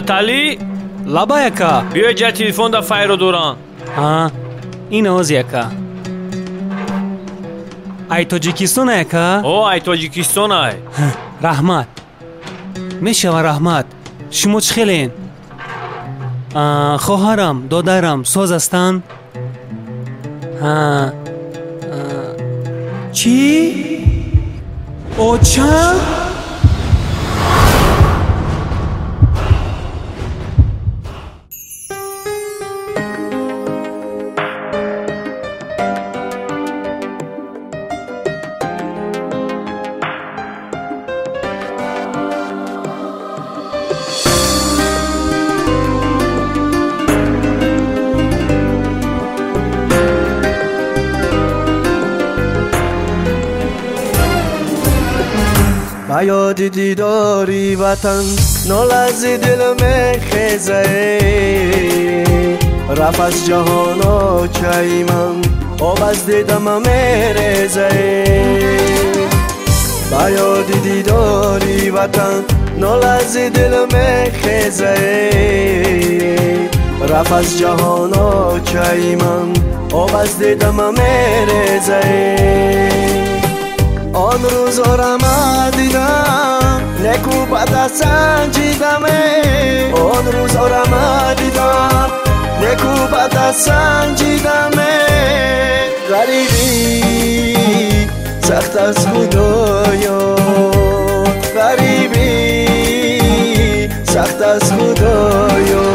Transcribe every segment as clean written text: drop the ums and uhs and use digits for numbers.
Натали, Лаба яка? биё ҷа телефонда Файро дорам. Ин оз яка. Ай Тоҷикистон яка? О, ай Тоҷикистон ай. Раҳмат. Мешава раҳмат. Шумо чӣ хелен? Хоҳарам, додарам соз ҳастанд? Чӣ? Очам? با یاد دیداری وطن نال از دل میخیزه رفت از جهان آچه من آب از دیدم میریزه با یاد دیداری وطن نال از دل میخیزه رفت از جهان آچه من آب از دیدم میریزه آن روزا را من دیدم نکو بد سنجیدم آن روزا را من دیدم نکو بد سنجیدم غریبی سخت از خدایا غریبی سخت از خدایا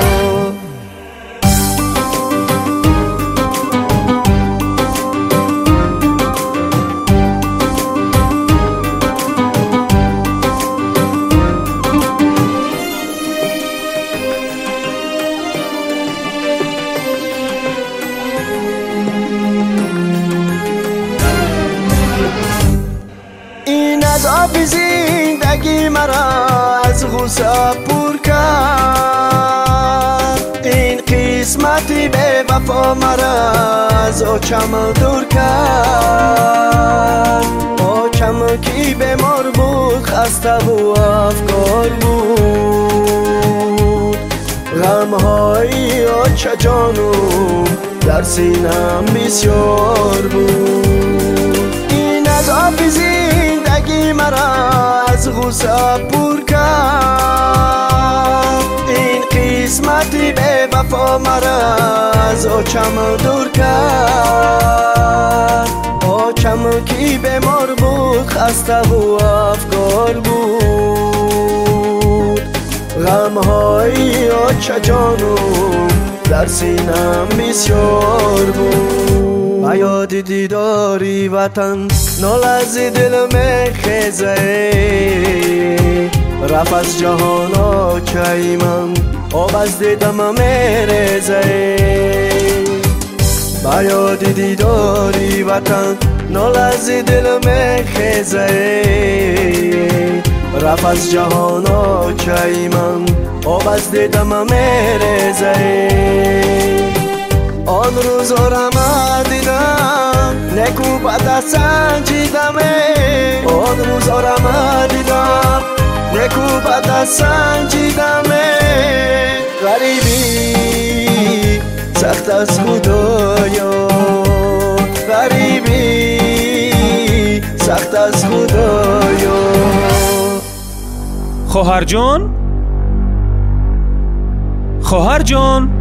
عذاب زندگی مرا از غصه پر کرد این قسمتی به وفا مرا از آچم دور کرد آچم کی بیمار بود خسته و افکار بود غمهای آچه جانم در سینم بسیار بود این عذاب زندگی مرا از غصه پر کرد این قسمتی به وفا مرا از آچم دور کرد آچم کی بیمار بود خسته و افکار بود غمهای آچه جانم در سینم بسیار بود با یاد دیداری وطن نال از دل میخیزه رفت از جهان آچه من آب از دیدم میریزه با یاد دیداری وطن نال از دل میخیزه رفت از جهان آچه من آب از دیدم میریزه آن روزا را من دیدم نکو بد سنجیدم آن روزا را من دیدم نکو بد سنجیدم غریبی سخت از خدایا غریبی سخت از خدایا خواهر جان